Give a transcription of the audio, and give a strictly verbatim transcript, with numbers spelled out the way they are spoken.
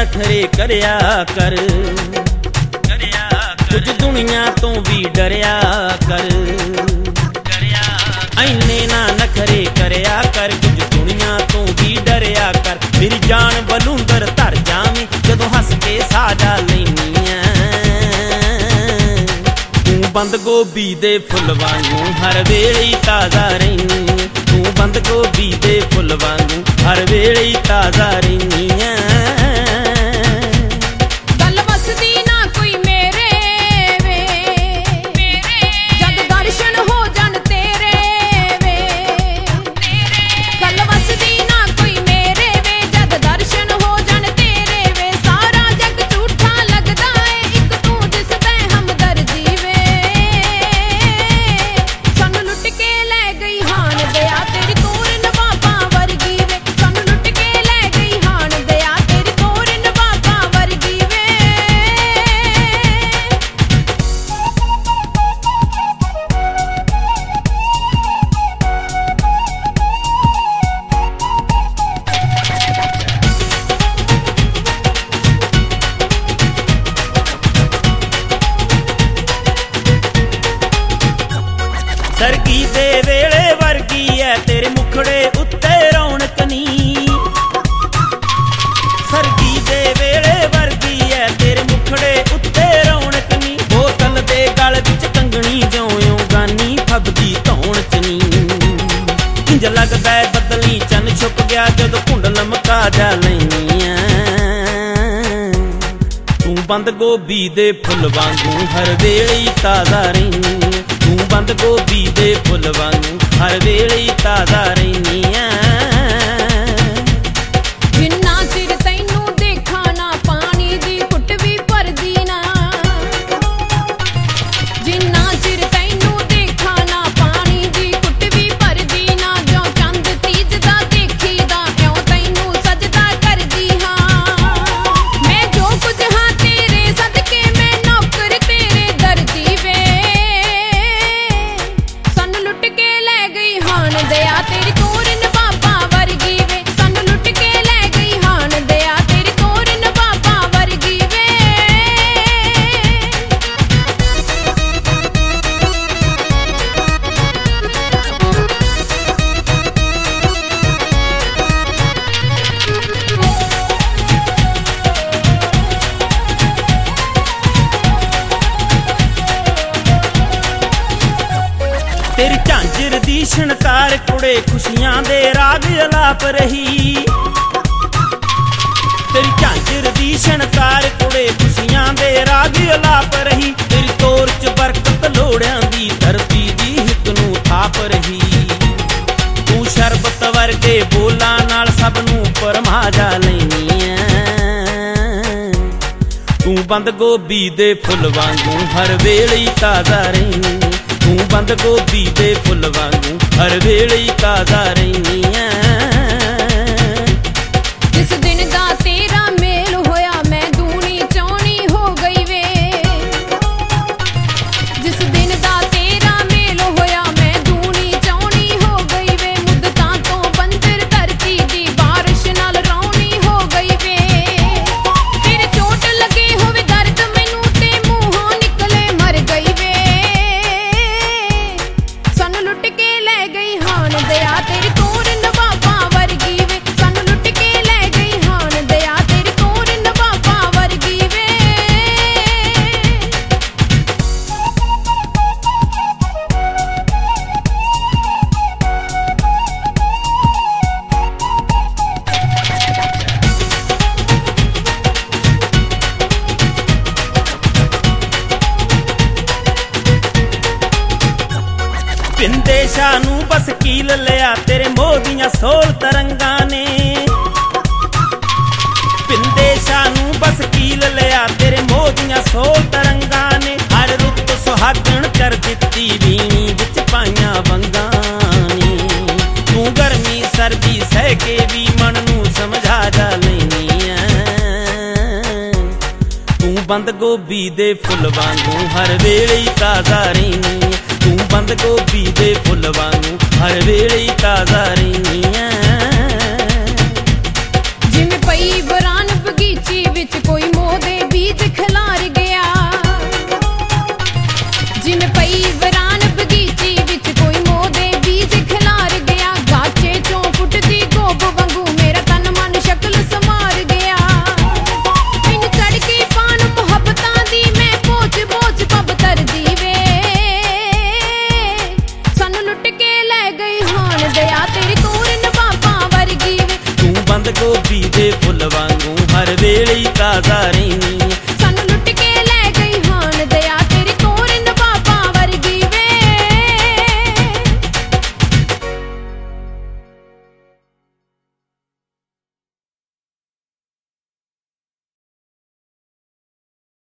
ਨਖਰੇ ਕਰਿਆ ਕਰ, ਕੁਝ ਦੁਨੀਆ ਤੋਂ ਵੀ ਡਰਿਆ ਕਰ। ਐਨੇ ਨਾ ਨਖਰੇ ਕਰਿਆ ਕਰ, ਕੁਝ ਦੁਨੀਆ ਤੋਂ ਵੀ ਡਰਿਆ ਕਰ। ਮੇਰੀ ਜਾਨ ਬਲੂੰਦਰ ਧਰ ਜਾਵੀਂ ਜਦੋਂ ਹੱਸ ਕੇ ਸਾਜਾ ਲੈਨੀ ਐ। ਤੂੰ ਬੰਦ ਗੋਭੀ ਦੇ ਫੁੱਲ ਵਾਂਗੂ ਹਰ ਵੇਲੇ ਹੀ ਤਾਜ਼ਾ ਰਹਿਨੀ। ਤੂੰ ਬੰਦ ਗੋਭੀ ਦੇ ਫੁੱਲ ਵਾਂਗੂ ਹਰ ਵੇਲੇ ਹੀ ਤਾਜ਼ਾ ਰਹਿਨੀ ਐ। ਸਰਗੀ ਦੇ ਵੇਲੇ ਵਰਗੀ ਐ ਤੇਰੇ ਮੁਖੜੇ ਉੱਤੇ ਰੌਣਕ ਨੀ। ਸਰਗੀ ਦੇ ਵੇਲੇ ਵਰਗੀ ਐ ਤੇਰੇ ਮੁਖੜੇ ਉੱਤੇ ਰੌਣਕ ਨੀ। ਬੋਤਲ ਦੇ ਗਲ ਵਿੱਚ ਕੰਗਣੀ ਜਿਉਂ ਗਾਨੀ ਫੱਬਦੀ ਧੌਣ ਚ ਨੀ। ਇੰਜ ਲੱਗਦਾ ਬੱਦਲੀ ਚੰਨ ਛੁਪ ਗਿਆ ਜਦੋਂ ਘੁੰਡ ਲਮਕਾ ਜਾ ਲੈਨੀ ਐ। ਤੂੰ ਬੰਦ ਗੋਭੀ ਦੇ ਫੁੱਲ ਵਾਂਗੂ ਹਰ ਵੇਲੇ ਹੀ ਤਾਜ਼ਾ ਰਹਿਨੀ। ਤੂੰ ਬੰਦ ਗੋਭੀ ਦੇ ਫੁੱਲ ਵਾਂਗੂ ਹਰ ਵੇਲੇ ਹੀ ਤਾਜ਼ਾ ਰਹਿਨੀ ਐ। ਜਿੰਨਾ ਚਿਰ ਤੈਨੂੰ ਦੇਖਾਂ ਨਾ ਪਾਣੀ ਦੀ ਘੁੱਟ ਵੀ ਭਰਦੀ ਨਾ। ਜਿੰਨਾ ਚਿਰ ਤੈਨੂੰ ਦੇਖਾਂ ਨਾ ਪਾਣੀ ਦੀ ਘੁੱਟ ਵੀ ਭਰਦੀ ਨਾ। ਜੋ ਚੰਦ ਤੀਜਦਾ ਦੇਖੀਦਾ ਇਉਂ ਤੈਨੂੰ ਸਜਦਾ ਕਰਦੀ ਹਾਂ। ਮੈਂ ਜੋ ਕੁਝ ਹਾਂ ਤੇਰੇ ਸਦਕੇ ਮੈਂ ਨੌਕਰ ਤੇਰੇ ਦਰਦੀ ਵੇ। ਸਾਨੂੰ ਲੁੱਟ ਕੇ ਲੈ ਗਈ ਹਾਣ ਦਿਆ ਤੇਰੀ ਤੋਰਨ ਬਾਬਾ ਵਰਗੀ ਵੇ। ਸਾਨੂੰ ਲੁੱਟ ਕੇ ਲੈ ਗਈ ਹਾਣ ਦਿਆ ਤੇਰੀ ਤੋਰਨ ਬਾਬਾ ਵਰਗੀ ਵੇ। ਤੇਰੀ ਝਾਂਜਰ ਦੀ ਛਣਕਾਰ ਕੁੜੇ ਖੁਸ਼ੀਆਂ ਦੇ ਰਾਗ ਅਲਾਪ ਰਹੀ। ਤੇਰੀ ਝਾਂਜਰ ਦੀ ਛਣਕਾਰ ਕੁੜੇ ਖੁਸ਼ੀਆਂ ਦੇ ਰਾਗ ਅਲਾਪ ਰਹੀ। ਤੇਰੀ ਤੋਰ ਚ ਬਰਕਤ ਲੋੜਿਆਂ ਦੀ ਧਰਤੀ ਦੀ ਹਿੱਕ ਨੂੰ ਥਾਪ ਰਹੀ। ਤੂੰ ਸ਼ਰਬਤ ਵਰਗੇ ਬੋਲਾਂ ਨਾਲ ਸਭ ਨੂੰ ਪਰਮਾ ਜਾ ਲੈਨੀ ਐ। ਤੂੰ ਬੰਦ ਗੋਭੀ ਦੇ ਫੁੱਲ ਵਾਂਗੂ ਹਰ ਵੇਲੇ ਹੀ ਤਾਜ਼ਾ ਰਹਿਨੀ। ਤੂੰ ਬੰਦ ਗੋਭੀ ਦੇ ਫੁੱਲ ਵਾਂਗੂ ਹਰ ਵੇਲੇ ਹੀ ਤਾਜ਼ਾ ਰਹਿਨੀ ਐ। ਜਿਸ ਦਿਨ ਦਾ ਤੇਰਾ ਮੇਲ ਹੋਇਆ ਮੈਂ ਦੂਣੀ ਚੌਣੀ ਹੋ ਗਈ ਵੇ। ਜਿਸ ਦਿਨ ਦਾ ਤੇਰਾ ਮੇਲ ਹੋਇਆ ਮੈਂ ਦੂਣੀ ਚੌਣੀ ਹੋ ਗਈ ਵੇ। ਮੁੱਦਤਾਂ ਤੋਂ ਬੰਦਰ ਧਰਤੀ ਦੀ ਬਾਰਿਸ਼ ਨਾਲ ਰੌਣੀ ਹੋ ਗਈ ਵੇ। ਤੇਰੇ ਚੋਟ ਲੱਗੇ ਹੋਵੇ ਦਰਦ ਮੈਨੂੰ ਤੇ ਮੂੰਹੋਂ ਨਿਕਲੇ ਮਰ ਗਈ ਵੇ। ਸਾਨੂੰ ਲੁੱਟ ਕੇ ਲੈ ਗਈ ਹਾਣ ਦਿਆ ਤੇਰੀ ਤੋਰਨ ਬਾਬਾ ਵਰਗੀ ਵੇ। ਸਾਨੂੰ ਲੁੱਟ ਕੇ ਲੈ ਗਈ ਹਾਣ ਦਿਆ ਤੇਰੀ ਤੋਰਨ ਬਾਬਾ ਵਰਗੀ ਵੇ। ਪਿੰਦੇ ਸ਼ਾਹ ਨੂੰ ਬਸ ਕੀਲ ਲਿਆ ਤੇਰੇ ਮੋਹ ਦੀਆਂ ਸੋਲ ਤਰੰਗਾਂ ਨੇ। ਪਿੰਦੇ ਸ਼ਾਹ ਨੂੰ ਬਸ ਕੀਲ ਲਿਆ ਤੇਰੇ ਮੋਹ ਦੀਆਂ ਸੋਲ ਤਰੰਗਾਂ ਨੇ। ਹਰ ਰੁੱਤ ਸੁਹਾਗਣ ਕਰ ਦਿੱਤੀ ਵੀਣੀ ਵਿੱਚ ਪਾਈਆਂ ਵੰਗਾਂ ਨੇ। ਤੂੰ ਗਰਮੀ ਸਰਦੀ ਸਹਿ ਕੇ ਵੀ ਮਨ ਨੂੰ ਸਮਝਾ ਜਾ ਲੈਨੀ ਐ। ਤੂੰ ਬੰਦ ਗੋਭੀ ਦੇ ਫੁੱਲ ਵਾਂਗੂ ਹਰ ਵੇਲੇ ਹੀ ਤਾਜ਼ਾ ਰਹਿਨੀ। ਤੂੰ ਬੰਦ ਗੋਭੀ ਦੇ ਫੁੱਲ ਵਾਂਗੂ ਹਰ ਵੇਲੇ ਹੀ ਤਾਜ਼ਾ ਰਹਿਨੀ ਐ। ਜਿਵੇਂ ਪਈ ਬਰਾਨ ਬਗੀਚੀ ਵਿੱਚ ਤਾਜ਼ਾ ਰਹਿਨੀ